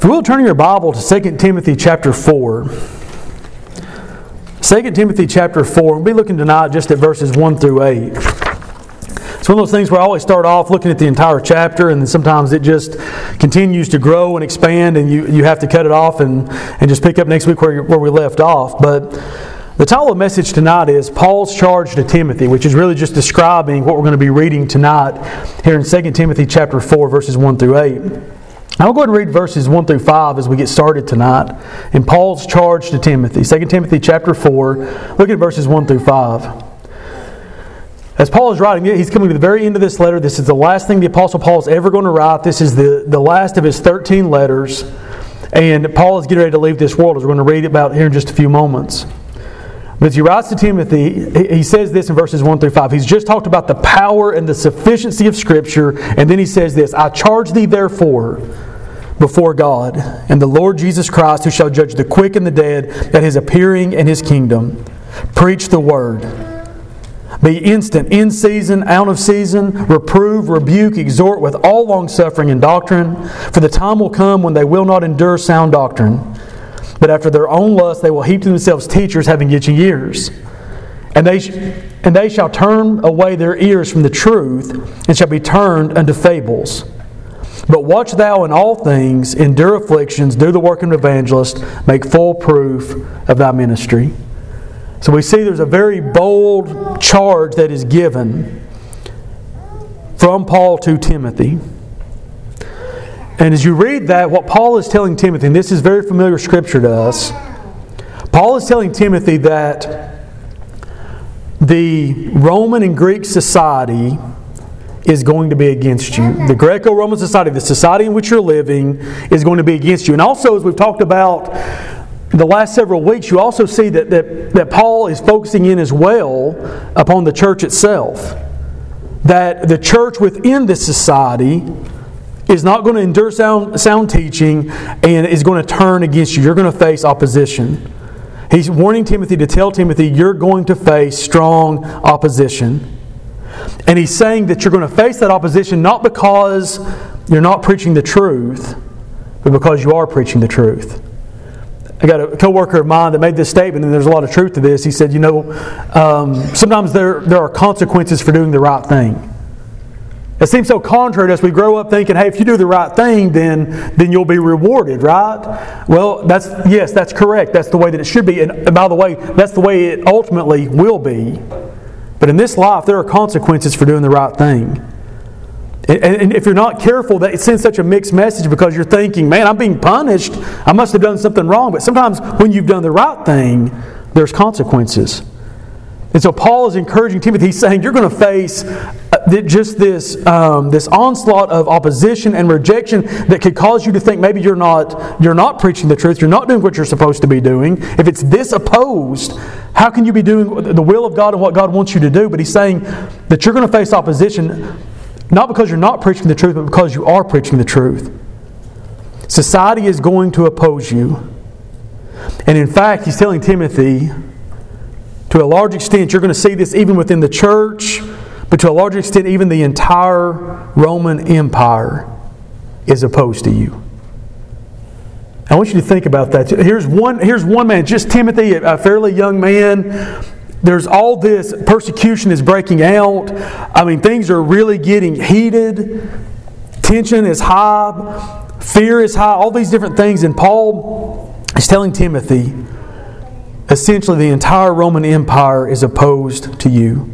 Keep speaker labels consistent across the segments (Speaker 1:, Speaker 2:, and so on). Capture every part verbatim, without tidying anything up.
Speaker 1: If you will, turn your Bible to Second Timothy chapter four. Second Timothy chapter four. We'll be looking tonight just at verses one through eight. It's one of those things where I always start off looking at the entire chapter, and then sometimes it just continues to grow and expand, and you, you have to cut it off and, and just pick up next week where, where we left off. But the title of the message tonight is Paul's Charge to Timothy, which is really just describing what we're going to be reading tonight here in Second Timothy chapter four, verses one through eight. I'll go ahead and read verses one through five as we get started tonight in Paul's charge to Timothy. Second Timothy chapter four, look at verses one through five. As Paul is writing, he's coming to the very end of this letter. This is the last thing the Apostle Paul is ever going to write. This is the, the last of his thirteen letters. And Paul is getting ready to leave this world, as we're going to read about here in just a few moments. But as he writes to Timothy, he says this in verses one through five. He's just talked about the power and the sufficiency of Scripture. And then he says this, I charge thee therefore before God and the Lord Jesus Christ, who shall judge the quick and the dead at His appearing and His kingdom. Preach the word. Be instant, in season, out of season. Reprove, rebuke, exhort with all longsuffering and doctrine. For the time will come when they will not endure sound doctrine. But after their own lust they will heap to themselves teachers having itching ears. And they, sh- and they shall turn away their ears from the truth, and shall be turned unto fables. But watch thou in all things, endure afflictions, do the work of an evangelist, make full proof of thy ministry. So we see there's a very bold charge that is given from Paul to Timothy. And as you read that, what Paul is telling Timothy, and this is very familiar scripture to us, Paul is telling Timothy that the Roman and Greek society is going to be against you. The Greco-Roman society, the society in which you're living, is going to be against you. And also, as we've talked about the last several weeks, you also see that, that, that Paul is focusing in as well upon the church itself. That the church within this society is not going to endure sound, sound teaching and is going to turn against you. You're going to face opposition. He's warning Timothy to tell Timothy, you're going to face strong opposition. And he's saying that you're going to face that opposition not because you're not preaching the truth, but because you are preaching the truth. I got a co-worker of mine that made this statement, and there's a lot of truth to this. He said, you know, um, sometimes there, there are consequences for doing the right thing. It seems so contrary to us. We grow up thinking, hey, if you do the right thing, then, then you'll be rewarded, right? Well, that's yes, that's correct. That's the way that it should be. And by the way, that's the way it ultimately will be. But in this life, there are consequences for doing the right thing. And if you're not careful, that it sends such a mixed message because you're thinking, man, I'm being punished. I must have done something wrong. But sometimes when you've done the right thing, there's consequences. And so Paul is encouraging Timothy. He's saying you're going to face just this um, this onslaught of opposition and rejection that could cause you to think maybe you're not you're not preaching the truth. You're not doing what you're supposed to be doing. If it's this opposed, how can you be doing the will of God and what God wants you to do? But he's saying that you're going to face opposition not because you're not preaching the truth, but because you are preaching the truth. Society is going to oppose you. And in fact, he's telling Timothy, to a large extent, you're going to see this even within the church, but to a large extent, even the entire Roman Empire is opposed to you. I want you to think about that. Here's one, here's one man, just Timothy, a fairly young man. There's all this persecution is breaking out. I mean, things are really getting heated. Tension is high. Fear is high. All these different things. And Paul is telling Timothy, essentially the entire Roman Empire is opposed to you.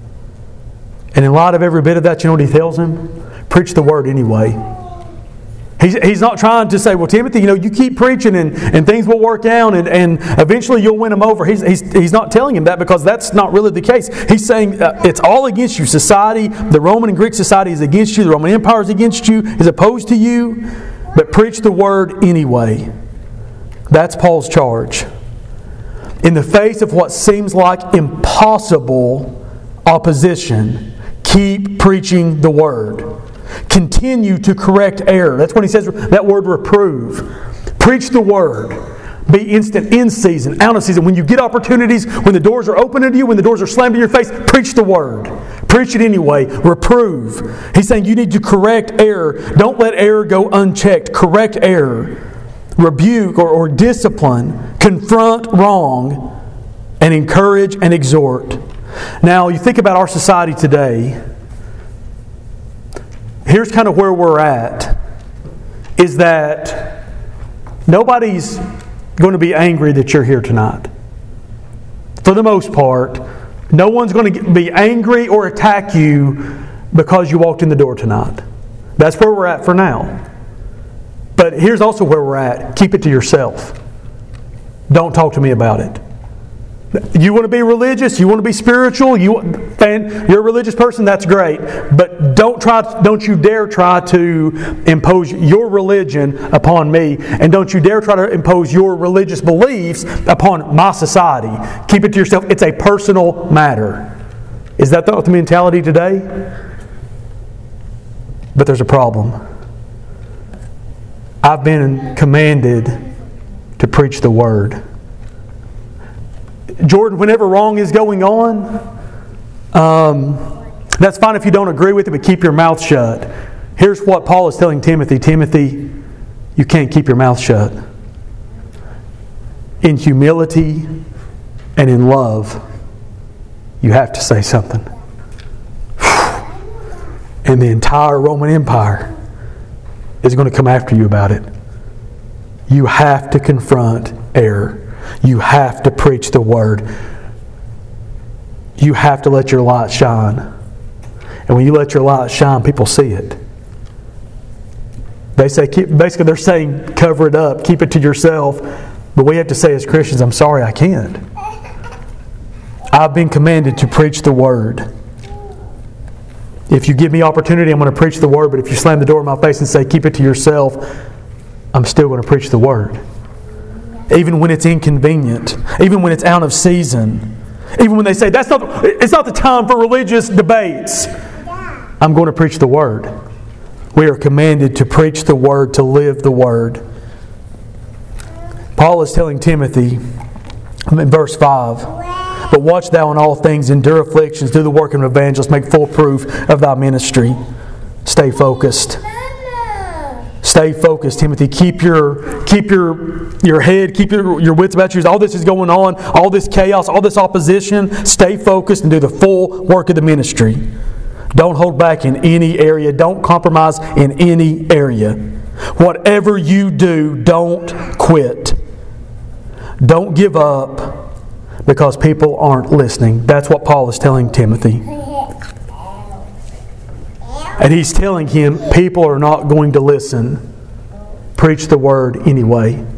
Speaker 1: And in light of every bit of that, you know what he tells him? Preach the word anyway. He's, he's not trying to say, well, Timothy, you know, you keep preaching and, and things will work out and, and eventually you'll win them over. He's, he's, he's not telling him that because that's not really the case. He's saying uh, it's all against you. Society, the Roman and Greek society is against you. The Roman Empire is against you, is opposed to you. But preach the word anyway. That's Paul's charge. In the face of what seems like impossible opposition, keep preaching the word. Continue to correct error. That's when he says that word reprove. Preach the word. Be instant, in season, out of season. When you get opportunities, when the doors are open to you, when the doors are slammed in your face, preach the word. Preach it anyway. Reprove. He's saying you need to correct error. Don't let error go unchecked. Correct error. rebuke or, or discipline, confront wrong, and encourage and exhort. Now, you think about our society today, here's kind of where we're at, is that nobody's going to be angry that you're here tonight. For the most part, no one's going to be angry or attack you because you walked in the door tonight. That's where we're at for now. But here's also where we're at. Keep it to yourself. Don't talk to me about it. You want to be religious, you want to be spiritual, you and you're a religious person, that's great. But don't try don't you dare try to impose your religion upon me, and don't you dare try to impose your religious beliefs upon my society. Keep it to yourself. It's a personal matter. Is that the mentality today? But there's a problem. I've been commanded to preach the Word. Jordan, whenever wrong is going on, um, that's fine if you don't agree with it, but keep your mouth shut. Here's what Paul is telling Timothy. Timothy, you can't keep your mouth shut. In humility and in love, you have to say something. And the entire Roman Empire is going to come after you about it. You have to confront error. You have to preach the Word. You have to let your light shine. And when you let your light shine, people see it. They say, keep, basically they're saying, cover it up, keep it to yourself. But we have to say as Christians, I'm sorry, I can't. I've been commanded to preach the Word. If you give me opportunity, I'm going to preach the Word. But if you slam the door in my face and say, keep it to yourself, I'm still going to preach the Word. Even when it's inconvenient, even when it's out of season, even when they say that's not it's not the time for religious debates, I'm going to preach the Word. We are commanded to preach the Word, to live the Word. Paul is telling Timothy in verse five, but watch thou in all things, endure afflictions, do the work of an evangelist, make full proof of thy ministry. Stay focused. Stay focused, Timothy. Keep your keep your your head, keep your, your wits about you. All this is going on, all this chaos, all this opposition. Stay focused and do the full work of the ministry. Don't hold back in any area. Don't compromise in any area. Whatever you do, don't quit. Don't give up because people aren't listening. That's what Paul is telling Timothy. And he's telling him, people are not going to listen. Preach the Word anyway.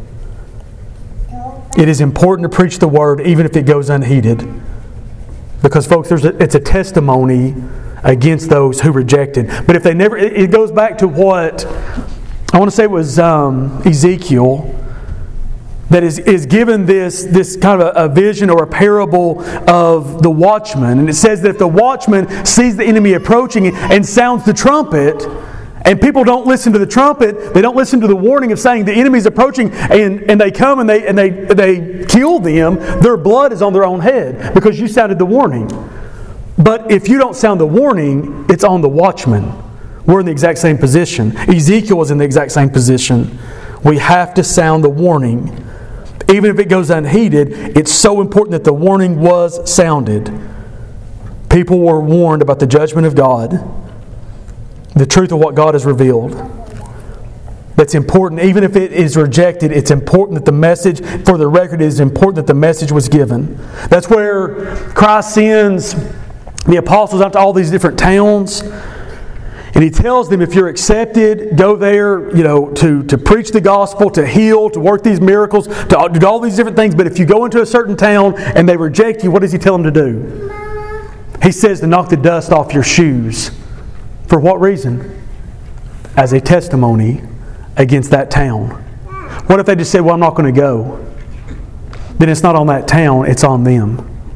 Speaker 1: It is important to preach the Word even if it goes unheeded. Because folks, there's a, it's a testimony against those who rejected. But if they never, it, it goes back to what, I want to say it was um, Ezekiel, that is, is given this, this kind of a, a vision or a parable of the watchman. And it says that if the watchman sees the enemy approaching and sounds the trumpet, and people don't listen to the trumpet, they don't listen to the warning of saying the enemy's approaching, and, and they come and they and they they kill them, their blood is on their own head because you sounded the warning. But if you don't sound the warning, it's on the watchman. We're in the exact same position. Ezekiel was in the exact same position. We have to sound the warning. Even if it goes unheeded, it's so important that the warning was sounded. People were warned about the judgment of God, the truth of what God has revealed. That's important. Even if it is rejected, it's important that the message, for the record, it is important that the message was given. That's where Christ sends the apostles out to all these different towns. And He tells them, if you're accepted, go there, you know, to, to preach the gospel, to heal, to work these miracles, to do all these different things. But if you go into a certain town and they reject you, what does He tell them to do? He says to knock the dust off your shoes. For what reason? As a testimony against that town. What if they just said, well, I'm not going to go? Then it's not on that town, it's on them.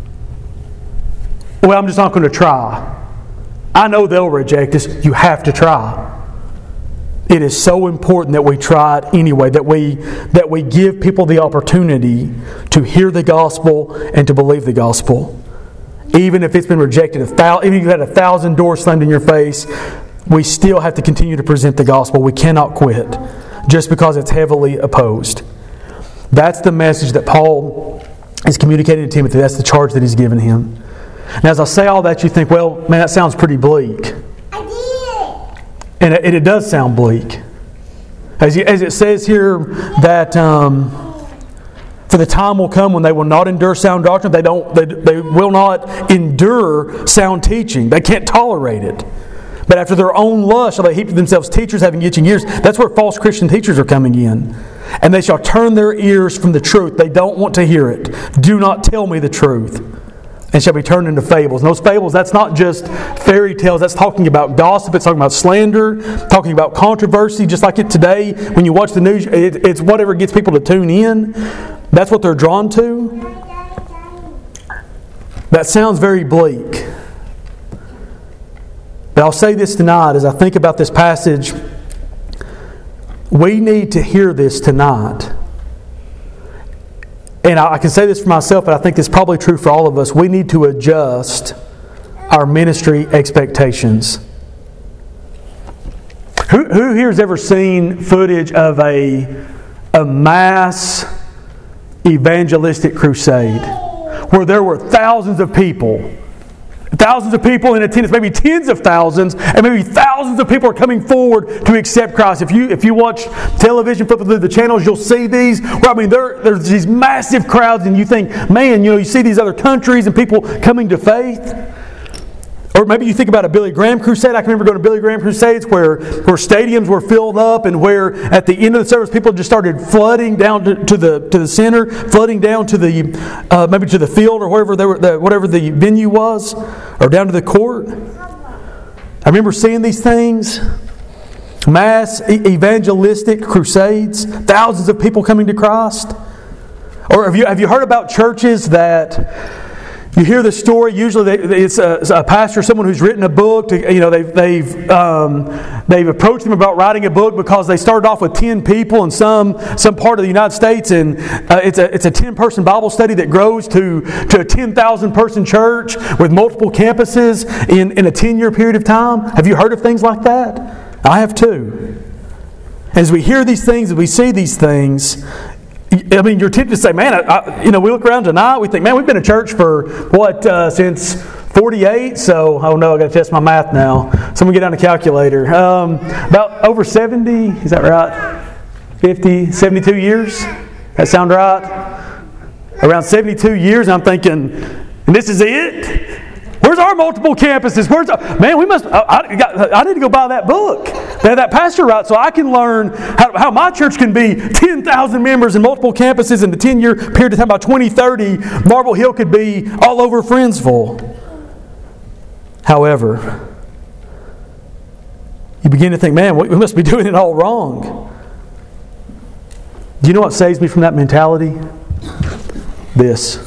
Speaker 1: Well, I'm just not going to try. I know they'll reject us. You have to try. It is so important that we try it anyway, that we that we give people the opportunity to hear the gospel and to believe the gospel. Even if it's been rejected, a thousand, even if you've had a thousand doors slammed in your face, we still have to continue to present the gospel. We cannot quit. just because it's heavily opposed. That's the message that Paul is communicating to Timothy. That's the charge that he's given him. Now, as I say all that, you think, well, man, that sounds pretty bleak. And it, it does sound bleak. As, you, as it says here that um, for the time will come when they will not endure sound doctrine. They don't. They, they will not endure sound teaching. They can't tolerate it. But after their own lust shall they heap to themselves teachers having itching ears. That's where false Christian teachers are coming in. And they shall turn their ears from the truth. They don't want to hear it. Do not tell me the truth. And shall be turned into fables. And those fables, that's not just fairy tales. That's talking about gossip. It's talking about slander. Talking about controversy. Just like it today, when you watch the news, it, it's whatever gets people to tune in. That's what they're drawn to. That sounds very bleak. But I'll say this tonight as I think about this passage. We need to hear this tonight. And I can say this for myself, but I think it's probably true for all of us. We need to adjust our ministry expectations. Who, who here has ever seen footage of a, a mass evangelistic crusade where there were thousands of people? Thousands of people in attendance, maybe tens of thousands, and maybe thousands of people are coming forward to accept Christ. If you if you watch television, flip through the channels, you'll see these. Where, I mean, there, there's these massive crowds, and you think, man, you know, you see these other countries and people coming to faith. Or maybe you think about a Billy Graham crusade. I can remember going to Billy Graham crusades where, where stadiums were filled up and where at the end of the service people just started flooding down to, to the to the center, flooding down to the uh, maybe to the field or wherever they were, the, whatever the venue was, or down to the court. I remember seeing these things, mass evangelistic crusades, thousands of people coming to Christ. Or have you have you heard about churches that? You hear the story. Usually, they, it's a, a pastor, someone who's written a book. To, you know, they've they've um, they've approached them about writing a book because they started off with ten people in some some part of the United States, and uh, it's a it's a ten person Bible study that grows to to a ten thousand person church with multiple campuses in in a ten year period of time. Have you heard of things like that? I have too. As we hear these things, as we see these things. I mean, you're tempted to say, man, I, I, you know, we look around tonight, we think, man, we've been in church for, what, uh, since forty-eight? So, oh no, I've got to test my math now. Someone get on a calculator. Um, about over seventy, is that right? fifty, seventy-two years? That sound right? Around seventy-two years, I'm thinking, and this is it? Where's our multiple campuses? Where's our, man, we must, I, I, I need to go buy that book that that pastor writes so I can learn how, how my church can be ten thousand members and multiple campuses in the ten year period of time. By twenty thirty, Marble Hill could be all over Friendsville. However, you begin to think, man, we must be doing it all wrong. Do you know what saves me from that mentality? This.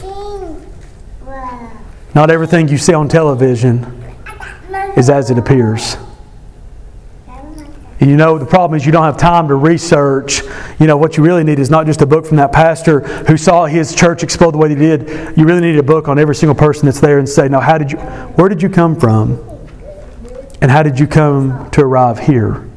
Speaker 1: Not everything you see on television is as it appears. And you know, the problem is you don't have time to research. You know, what you really need is not just a book from that pastor who saw his church explode the way they did. You really need a book on every single person that's there and say, now, how did you, where did you come from? And how did you come to arrive here?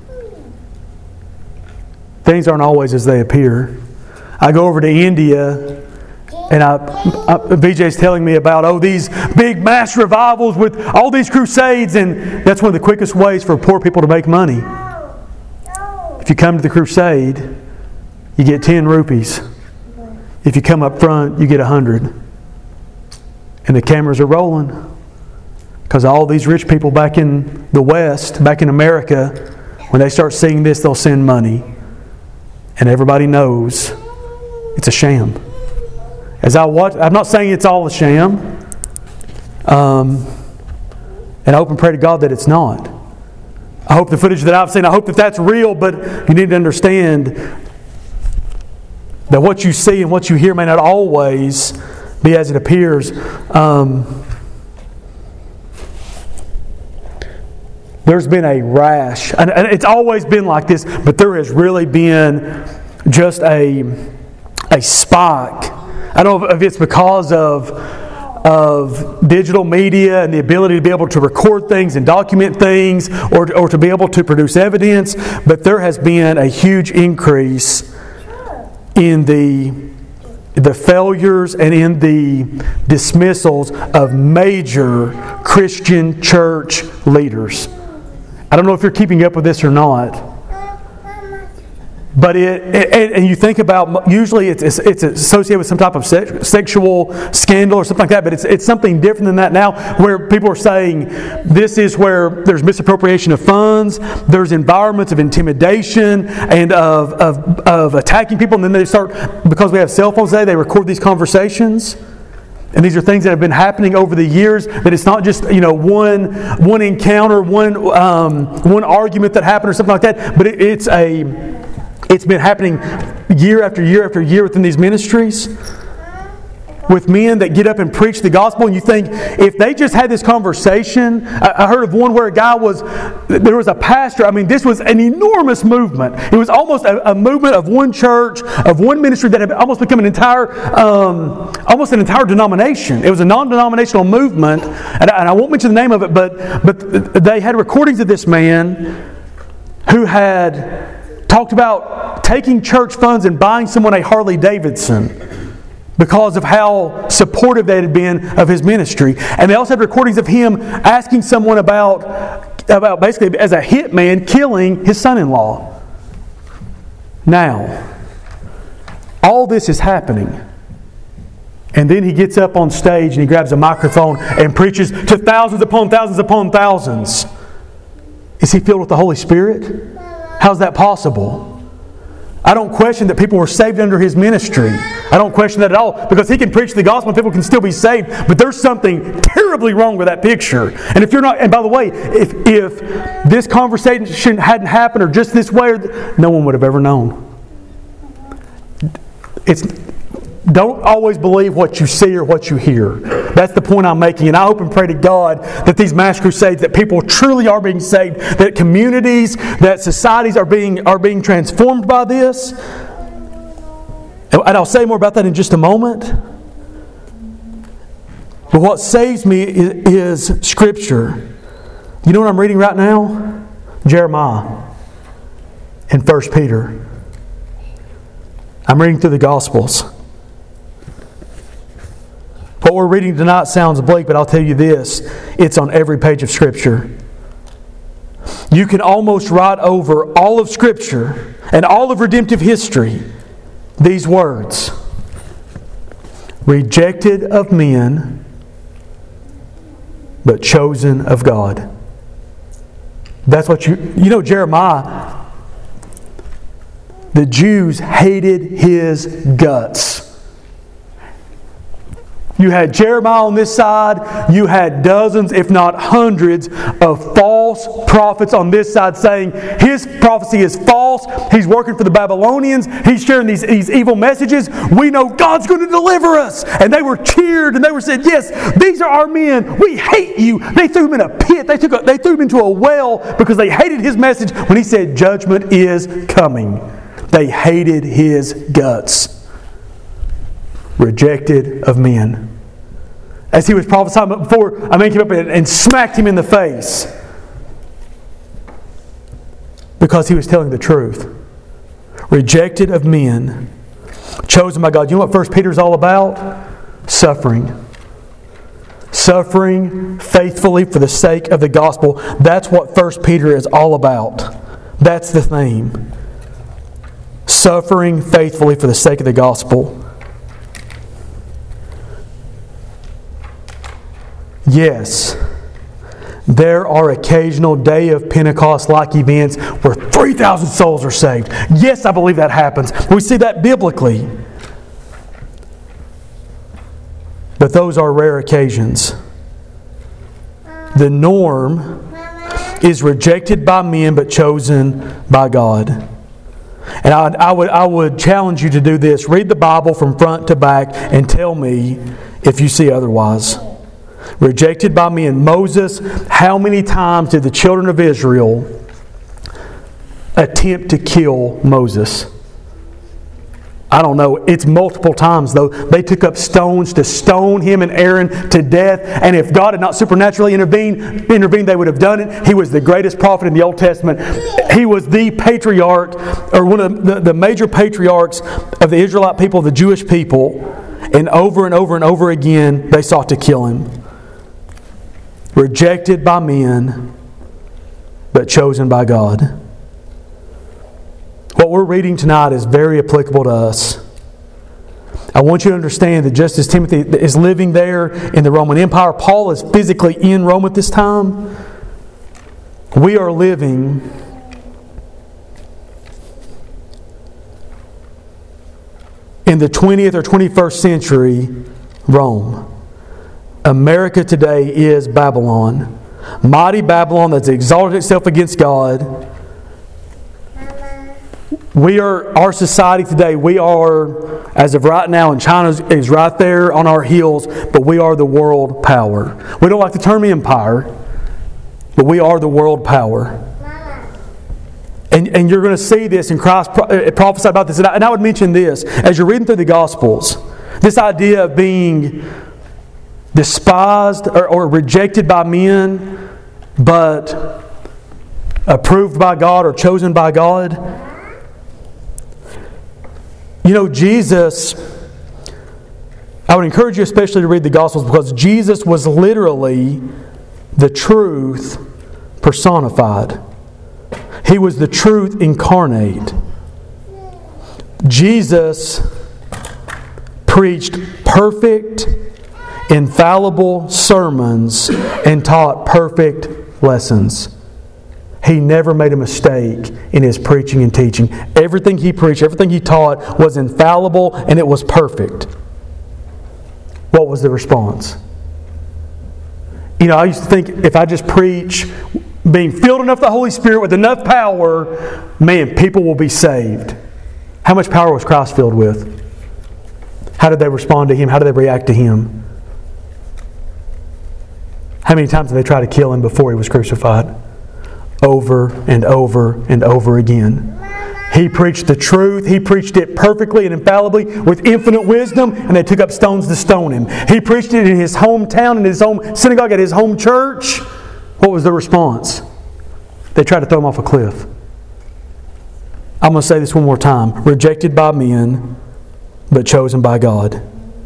Speaker 1: Things aren't always as they appear. I go over to India. And I, I, V J's telling me about, oh, these big mass revivals with all these crusades. And that's one of the quickest ways for poor people to make money. If you come to the crusade, you get ten rupees. If you come up front, you get a hundred. And the cameras are rolling. Because all these rich people back in the West, back in America, when they start seeing this, they'll send money. And everybody knows it's a sham. As I watch, I'm not saying it's all a sham. Um, and I hope and pray to God that it's not. I hope the footage that I've seen, I hope that that's real, but you need to understand that what you see and what you hear may not always be as it appears. Um, there's been a rash, and it's always been like this, but there has really been just a, a spike. I don't know if it's because of of digital media and the ability to be able to record things and document things, or, or to be able to produce evidence, but there has been a huge increase in the, the failures and in the dismissals of major Christian church leaders. I don't know if you're keeping up with this or not. But it, it, and you think about, usually it's, it's, it's associated with some type of se- sexual scandal or something like that, but it's, it's something different than that now, where people are saying this is where there's misappropriation of funds, there's environments of intimidation and of, of, of attacking people, and then they start, because we have cell phones today, they record these conversations. And these are things that have been happening over the years, that it's not just, you know, one one encounter, one um, one argument that happened or something like that, but it, it's a It's been happening year after year after year within these ministries, with men that get up and preach the gospel, and you think, if they just had this conversation. I heard of one where a guy was, there was a pastor, I mean, this was an enormous movement. It was almost a, a movement of one church, of one ministry that had almost become an entire, um, almost an entire denomination. It was a non-denominational movement, and I, and I won't mention the name of it, but, but they had recordings of this man who had talked about taking church funds and buying someone a Harley Davidson because of how supportive they had been of his ministry. And they also had recordings of him asking someone about, about basically as a hitman killing his son-in-law. Now, all this is happening. And then he gets up on stage and he grabs a microphone and preaches to thousands upon thousands upon thousands. Is he filled with the Holy Spirit? How's that possible? I don't question that people were saved under his ministry. I don't question that at all, because he can preach the gospel and people can still be saved. But there's something terribly wrong with that picture. And if you're not, and by the way, if if this conversation hadn't happened, or just this way, no one would have ever known. It's Don't always believe what you see or what you hear. That's the point I'm making. And I hope and pray to God that these mass crusades, that people truly are being saved, that communities, that societies are being are being transformed by this. And I'll say more about that in just a moment. But what saves me is, is Scripture. You know what I'm reading right now? Jeremiah and First Peter. I'm reading through the Gospels. What we're reading tonight sounds bleak, but I'll tell you this. It's on every page of Scripture. You can almost write over all of Scripture and all of redemptive history these words: rejected of men, but chosen of God. That's what you... You know, Jeremiah, the Jews hated his guts. You had Jeremiah on this side. You had dozens, if not hundreds, of false prophets on this side saying his prophecy is false. He's working for the Babylonians. He's sharing these, these evil messages. We know God's going to deliver us. And they were cheered and they were said, yes, these are our men. We hate you. They threw him in a pit. They, took a, they threw him into a well because they hated his message when he said judgment is coming. They hated his guts. Rejected of men. As he was prophesying before, a man came up and, and smacked him in the face because he was telling the truth. Rejected of men, chosen by God. You know what First Peter is all about? Suffering. Suffering faithfully for the sake of the gospel. That's what First Peter is all about. That's the theme. Suffering faithfully for the sake of the gospel. Yes, there are occasional day of Pentecost-like events where three thousand souls are saved. Yes, I believe that happens. We see that biblically. But those are rare occasions. The norm is rejected by men but chosen by God. And I, I would I would challenge you to do this. Read the Bible from front to back and tell me if you see otherwise. Rejected by men. Moses, how many times did the children of Israel attempt to kill Moses? I don't know, it's multiple times though. They took up stones to stone him and Aaron to death. And if God had not supernaturally intervened, intervened, they would have done it. He was the greatest prophet in the Old Testament. He was the patriarch, or one of the, the major patriarchs of the Israelite people, the Jewish people. And over and over and over again, they sought to kill him. Rejected by men, but chosen by God. What we're reading tonight is very applicable to us. I want you to understand that just as Timothy is living there in the Roman Empire, Paul is physically in Rome at this time. We are living in the twentieth or twenty-first century Rome. America today is Babylon. Mighty Babylon that's exalted itself against God. We are, our society today, we are, as of right now, and China is right there on our heels, but we are the world power. We don't like the term empire, but we are the world power. And, and you're going to see this, and Christ prophesied about this. And I, and I would mention this, as you're reading through the Gospels, this idea of being despised or, or rejected by men, but approved by God or chosen by God. You know, Jesus, I would encourage you especially to read the Gospels, because Jesus was literally the truth personified. He was the truth incarnate. Jesus preached perfect, infallible sermons and taught perfect lessons. He never made a mistake in His preaching and teaching. Everything He preached, everything He taught was infallible and it was perfect. What was the response? You know, I used to think if I just preach being filled enough with the Holy Spirit with enough power, man, people will be saved. How much power was Christ filled with? How did they respond to Him? How did they react to Him? How many times did they try to kill Him before He was crucified? Over and over and over again. He preached the truth. He preached it perfectly and infallibly with infinite wisdom, and they took up stones to stone Him. He preached it in His hometown, in His home synagogue, at His home church. What was the response? They tried to throw Him off a cliff. I'm going to say this one more time. Rejected by men, but chosen by God.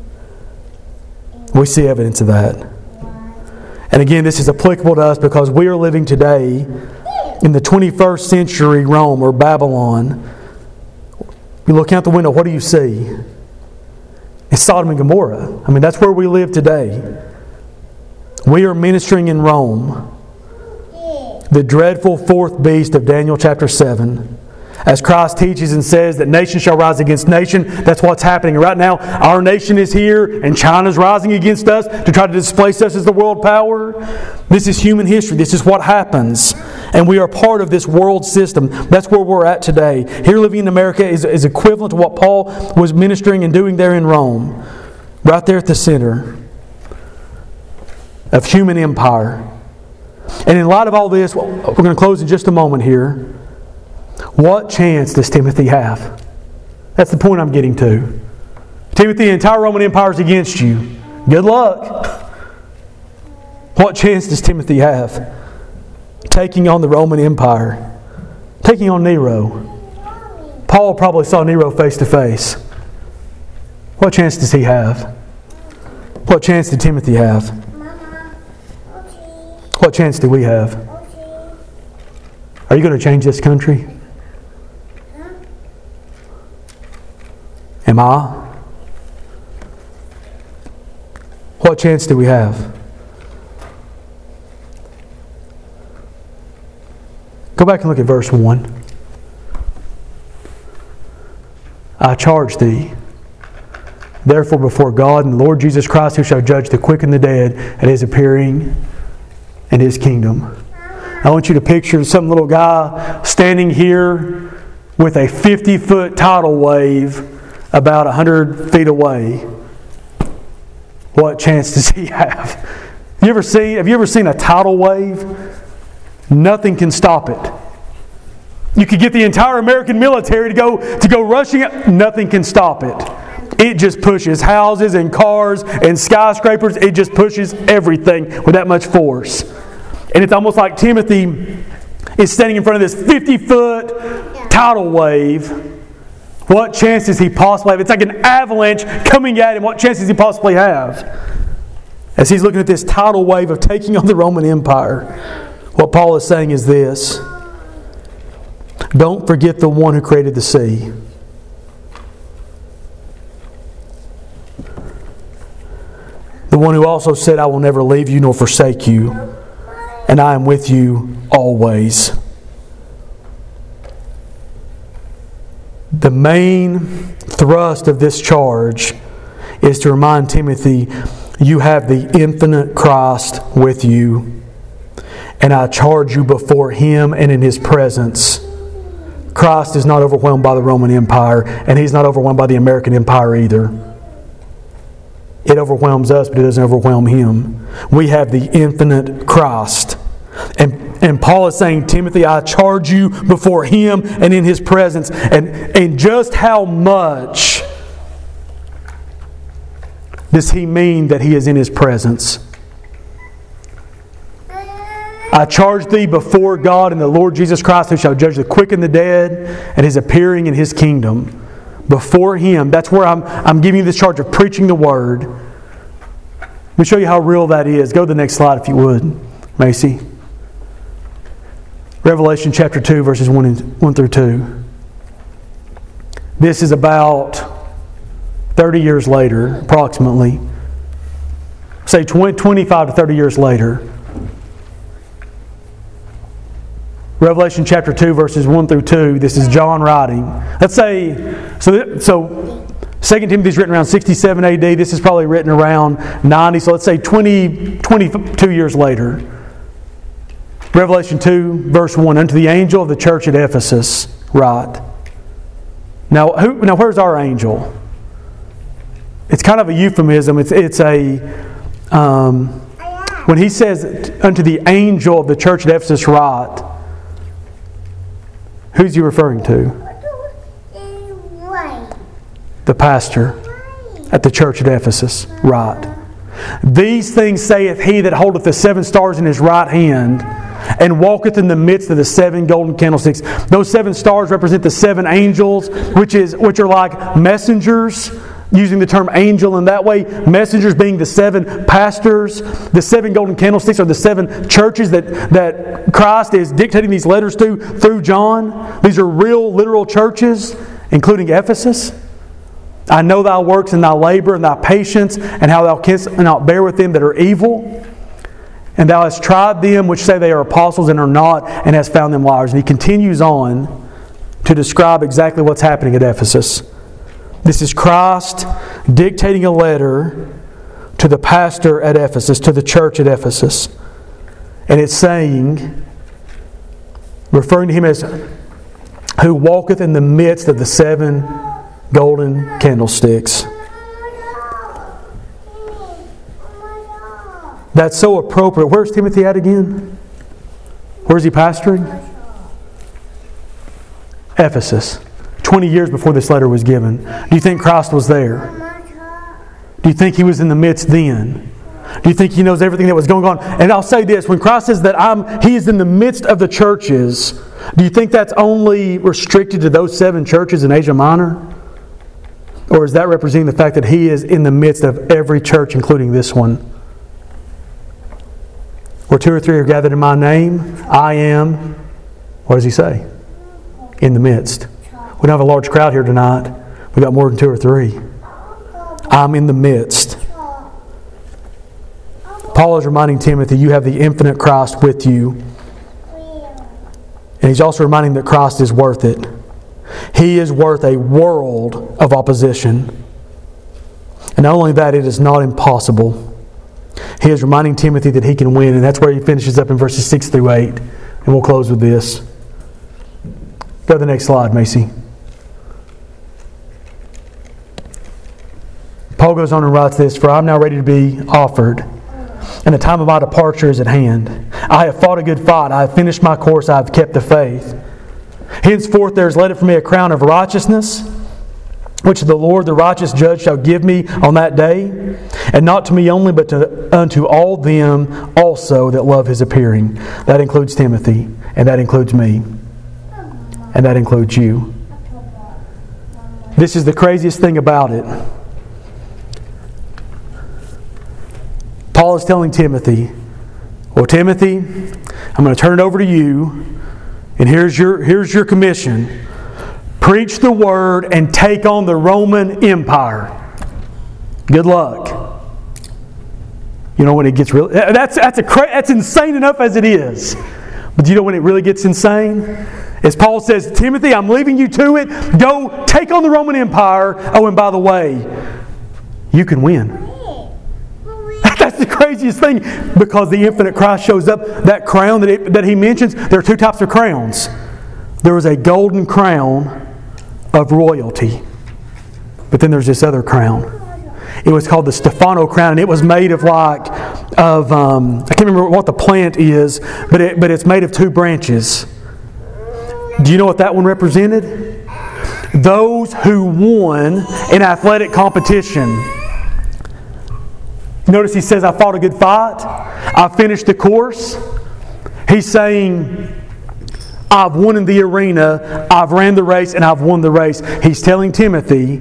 Speaker 1: We see evidence of that. And again, this is applicable to us because we are living today in the twenty-first century Rome or Babylon. You look out the window, what do you see? It's Sodom and Gomorrah. I mean, that's where we live today. We are ministering in Rome, the dreadful fourth beast of Daniel chapter seven. As Christ teaches and says that nation shall rise against nation, that's what's happening right now. Our nation is here and China's rising against us to try to displace us as the world power. This is human history. This is what happens. And we are part of this world system. That's where we're at today. Here living in America is, is equivalent to what Paul was ministering and doing there in Rome. Right there at the center of human empire. And in light of all this, well, we're going to close in just a moment here. What chance does Timothy have? That's the point I'm getting to. Timothy, the entire Roman Empire is against you. Good luck. What chance does Timothy have? Taking on the Roman Empire. Taking on Nero. Paul probably saw Nero face to face. What chance does he have? What chance did Timothy have? What chance do we have? Are you going to change this country? Am I? What chance do we have? Go back and look at verse one. I charge thee, therefore before God and the Lord Jesus Christ, who shall judge the quick and the dead at His appearing in His kingdom. I want you to picture some little guy standing here with a fifty-foot tidal wave about one hundred feet away. What chance does he have? You ever see, have you ever seen a tidal wave? Nothing can stop it. You could get the entire American military to go to go rushing it. Nothing can stop it. It just pushes houses and cars and skyscrapers. It just pushes everything with that much force. And it's almost like Timothy is standing in front of this fifty-foot tidal wave. What chance does he possibly have? It's like an avalanche coming at him. What chance does he possibly have? As he's looking at this tidal wave of taking on the Roman Empire, what Paul is saying is this: don't forget the one who created the sea. The one who also said, I will never leave you nor forsake you, and I am with you always. The main thrust of this charge is to remind Timothy, you have the infinite Christ with you, and I charge you before Him and in His presence. Christ is not overwhelmed by the Roman Empire, and He's not overwhelmed by the American Empire either. It overwhelms us, but it doesn't overwhelm Him. We have the infinite Christ. And, and Paul is saying, Timothy, I charge you before Him and in His presence. And, and just how much does he mean that he is in His presence? I charge thee before God and the Lord Jesus Christ, who shall judge the quick and the dead, and His appearing in His kingdom. Before Him. That's where I'm, I'm giving you this charge of preaching the Word. Let me show you how real that is. Go to the next slide if you would, Macy. Revelation chapter two, verses one, and, one through two. This is about thirty years later, approximately. Say twenty, twenty-five to thirty years later. Revelation chapter two, verses one through two. This is John writing. Let's say, so, so Second Timothy is written around sixty-seven A D. This is probably written around ninety. So let's say twenty, twenty-two years later. Revelation two, verse one. Unto the angel of the church at Ephesus, write. Now, who, now where's our angel? It's kind of a euphemism. It's, it's a... Um, when he says, unto the angel of the church at Ephesus, write, who's he referring to? The pastor at the church at Ephesus. Right. These things saith he that holdeth the seven stars in his right hand, and walketh in the midst of the seven golden candlesticks. Those seven stars represent the seven angels, which is which are like messengers, using the term angel in that way. Messengers being the seven pastors. The seven golden candlesticks are the seven churches that, that Christ is dictating these letters to through John. These are real, literal churches, including Ephesus. I know thy works and thy labor and thy patience, and how thou canst not bear with them that are evil. And thou hast tried them which say they are apostles and are not, and hast found them liars. And he continues on to describe exactly what's happening at Ephesus. This is Christ dictating a letter to the pastor at Ephesus, to the church at Ephesus. And it's saying, referring to him as who walketh in the midst of the seven golden candlesticks. That's so appropriate. Where's Timothy at again? Where's he pastoring? Ephesus. twenty years before this letter was given. Do you think Christ was there? Do you think He was in the midst then? Do you think He knows everything that was going on? And I'll say this, when Christ says that I'm, He is in the midst of the churches, do you think that's only restricted to those seven churches in Asia Minor? Or is that representing the fact that He is in the midst of every church, including this one? Where two or three are gathered in My name, I am, what does He say? In the midst. We don't have a large crowd here tonight. We got more than two or three. I'm in the midst. Paul is reminding Timothy, you have the infinite Christ with you. And he's also reminding that Christ is worth it. He is worth a world of opposition. And not only that, it is not impossible. He is reminding Timothy that he can win. And that's where he finishes up in verses six through eight. And we'll close with this. Go to the next slide, Macy. Paul goes on and writes this, for I am now ready to be offered, and the time of my departure is at hand. I have fought a good fight. I have finished my course. I have kept the faith. Henceforth there is laid up for me a crown of righteousness, which the Lord, the righteous judge, shall give me on that day, and not to me only, but to, unto all them also that love His appearing. That includes Timothy, and that includes me, and that includes you. This is the craziest thing about it. Paul is telling Timothy, well, Timothy, I'm going to turn it over to you, and here's your, here's your commission. Preach the Word and take on the Roman Empire. Good luck. You know when it gets really... That's, that's, a, that's insane enough as it is. But do you know when it really gets insane? As Paul says, Timothy, I'm leaving you to it. Go take on the Roman Empire. Oh, and by the way, you can win. That's the craziest thing, because the infinite Christ shows up. That crown that, it, that he mentions, there are two types of crowns. There was a golden crown of royalty, but then there's this other crown. It was called the Stephano crown, and it was made of like of um, I can't remember what the plant is, but it, but it's made of two branches. Do you know what that one represented? Those who won in athletic competition. Notice he says, I fought a good fight. I finished the course. He's saying, I've won in the arena. I've ran the race and I've won the race. He's telling Timothy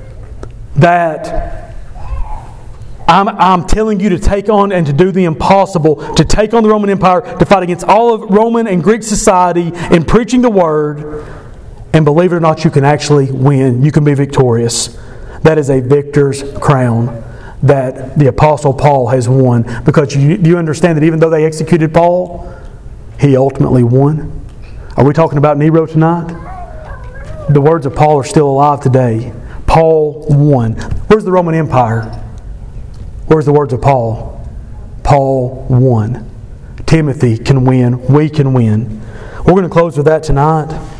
Speaker 1: that I'm, I'm telling you to take on and to do the impossible, to take on the Roman Empire, to fight against all of Roman and Greek society in preaching the Word. And believe it or not, you can actually win. You can be victorious. That is a victor's crown that the Apostle Paul has won. Because you, you understand that even though they executed Paul, he ultimately won. Are we talking about Nero tonight? The words of Paul are still alive today. Paul won. Where's the Roman Empire? Where's the words of Paul? Paul won. Timothy can win. We can win. We're going to close with that tonight.